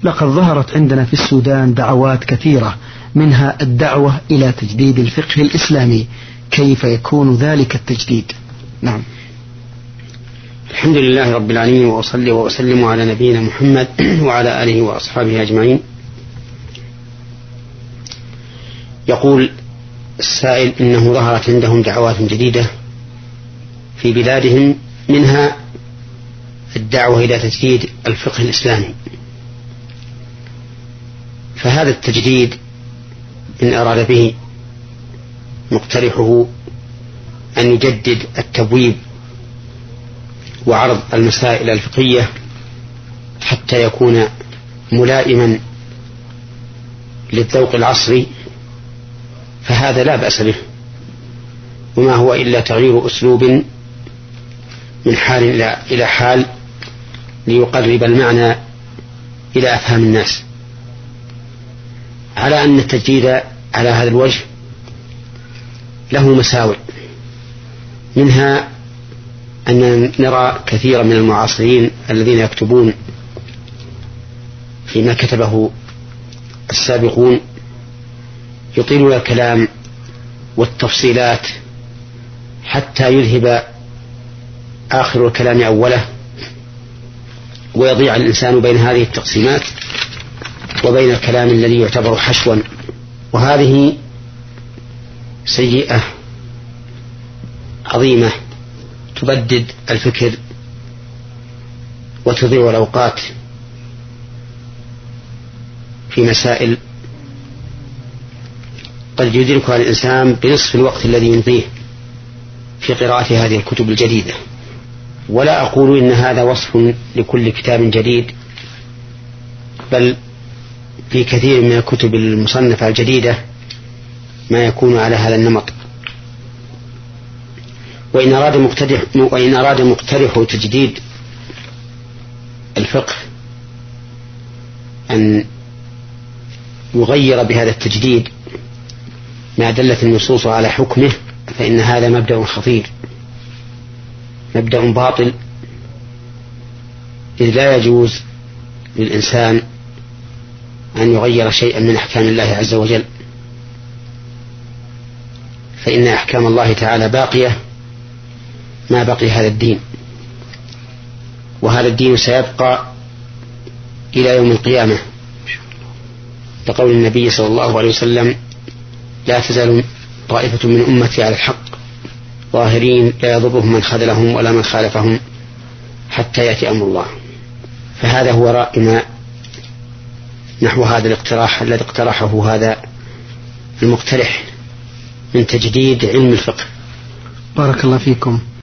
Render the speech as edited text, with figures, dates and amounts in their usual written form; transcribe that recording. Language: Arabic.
لقد ظهرت عندنا في السودان دعوات كثيرة، منها الدعوة إلى تجديد الفقه الإسلامي، كيف يكون ذلك التجديد؟ نعم. الحمد لله رب العالمين، وأصلي وأسلم على نبينا محمد وعلى آله وأصحابه أجمعين. يقول السائل إنه ظهرت عندهم دعوات جديدة في بلادهم، منها الدعوة إلى تجديد الفقه الإسلامي. فهذا التجديد إن أراد به مقترحه أن يجدد التبويب وعرض المسائل الفقهية حتى يكون ملائما للذوق العصري، فهذا لا بأس به، وما هو إلا تغيير أسلوب من حال إلى حال ليقرب المعنى إلى أفهام الناس، على أن التجديد على هذا الوجه له مساوئ، منها أن نرى كثيرا من المعاصرين الذين يكتبون فيما كتبه السابقون يطيلون الكلام والتفصيلات حتى يذهب آخر الكلام أوله، ويضيع الإنسان بين هذه التقسيمات وبين الكلام الذي يعتبر حشوا، وهذه سيئة عظيمة تبدد الفكر وتضيع الأوقات في مسائل قد يدركها الإنسان بنصف الوقت الذي يمضيه في قراءة هذه الكتب الجديدة. ولا أقول إن هذا وصف لكل كتاب جديد، بل في كثير من الكتب المصنفة الجديدة ما يكون على هذا النمط. وإن أراد مقترح تجديد الفقه أن يغير بهذا التجديد ما دلت النصوص على حكمه، فإن هذا مبدأ خطير، مبدأ باطل، إذ لا يجوز للإنسان أن يغير شيئا من أحكام الله عز وجل، فإن أحكام الله تعالى باقية ما بقي هذا الدين، وهذا الدين سيبقى إلى يوم القيامة، لقول النبي صلى الله عليه وسلم: لا تزال طائفة من أمتي على الحق ظاهرين لا يضرهم من خذلهم ولا من خالفهم حتى يأتي أمر الله. فهذا هو رأينا نحو هذا الاقتراح الذي اقترحه هذا المقترح من تجديد علم الفقه. بارك الله فيكم.